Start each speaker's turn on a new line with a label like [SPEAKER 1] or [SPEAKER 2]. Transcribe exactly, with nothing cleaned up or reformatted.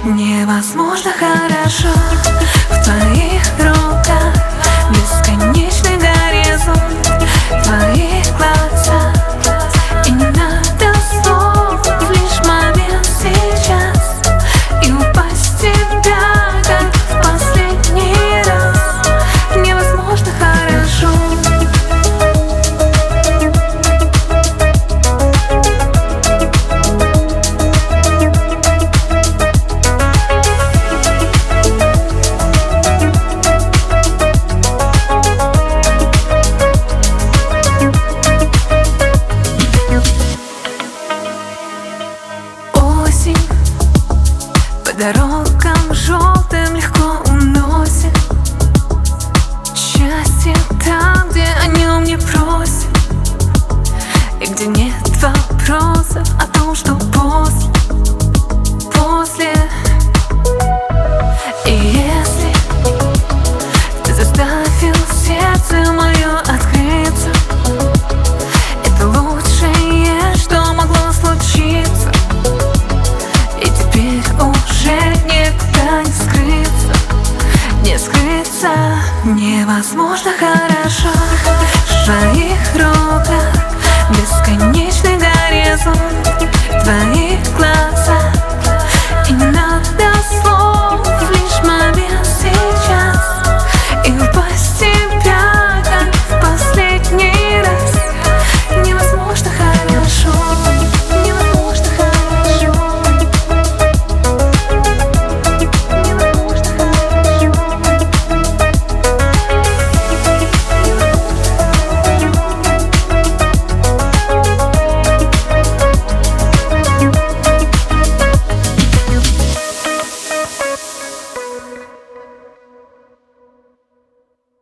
[SPEAKER 1] Невозможно хорошо в твоих руках, бесконечный горизонт в твоих глазах. И не надо слов, лишь момент сейчас, и упасть в тебя, как в последний раз. Невозможно хорошо. По дорогам желтым легко уносит счастье там, где о нем не просят, и где нет вопросов о том, что после, после. И если ты заставил сердце мое открыться, это лучшее, что могло случиться. И теперь уже никуда не скрыться, не скрыться. Невозможно хорошо в твоих руках, бесконечный горизонт